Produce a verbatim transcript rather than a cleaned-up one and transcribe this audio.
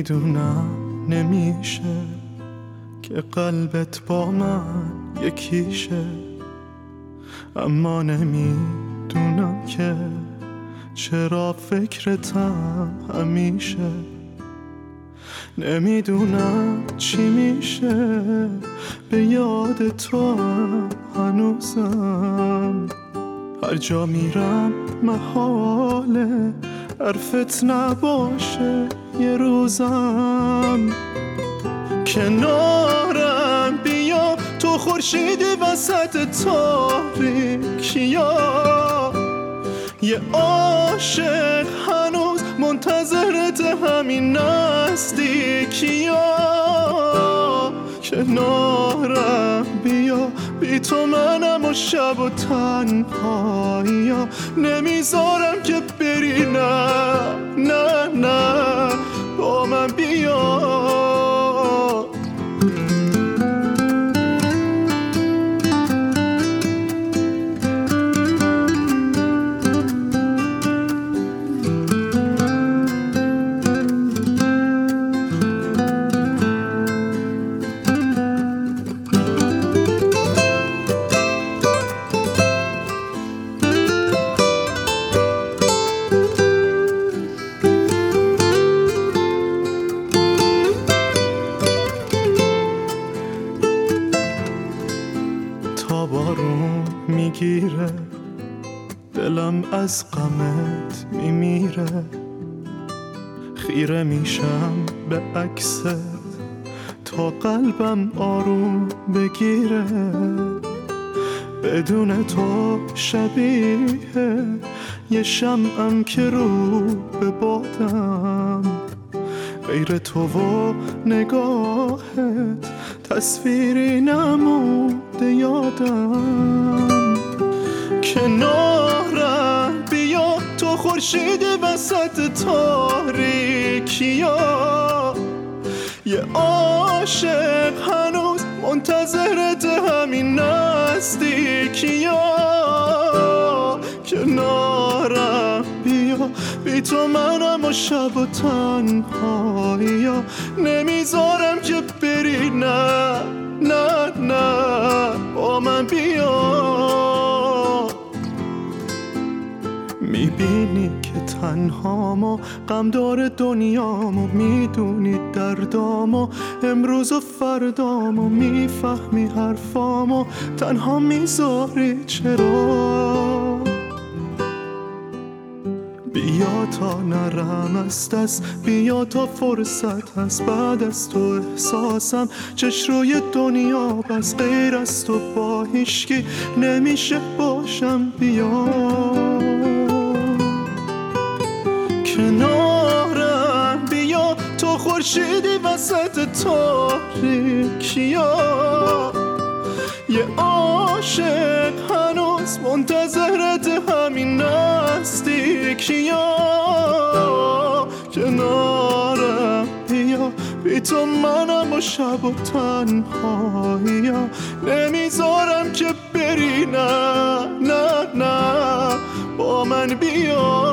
میدونم نمیشه که قلبت با من یکیشه، اما نمیدونم که چرا فکرتم همیشه. نمیدونم چی میشه به یاد تو هنوزم، هر جا میرم محاله حرفت نباشه یه روزم. کنارم بیا تو خورشیدی وسط تاریکیا، یه عاشق هنوز منتظرت همین نزدیکیا. کنارم بیا بی تو منم و شب و تنهاییا، نمیذارم که بری، نه نه نه با من بیا. بارون میگیره دلم از غمت میمیره، خیره میشم به عکست تا قلبم آروم بگیره. بدون تو شبیه یه شمعم که رو به بادم، غیر تو و نگاهت تصویری نمونده یادم. کنارم بیا تو خورشیدی وسط تاریکیا، یه عاشق هنوز منتظرت همین نزدیکیا. کنارم بیا بی تو منم و شب و تنهاییا، نمیذارم که بری، نه نه نه با من بیا. میبینی که تنهامو غم داره دنیامو، میدونی دردامو امروز و فردامو، میفهمی حرفامو تنها میذاری چرا. بیا تا نرم است دست، بیا تا فرصت هست بعد از تو احساسم چش روی دنیا بس، غیر از تو با هیچکی نمیشه باشم. بیا کنارم بیا تو خورشیدی وسط تاریکیا، یه عاشق هنوز منتظرت همین نزدیکیا. کنارم بیا بی تو منم و شب و تنهاییا، نمیذارم که بری، نه نه نه با من بیا.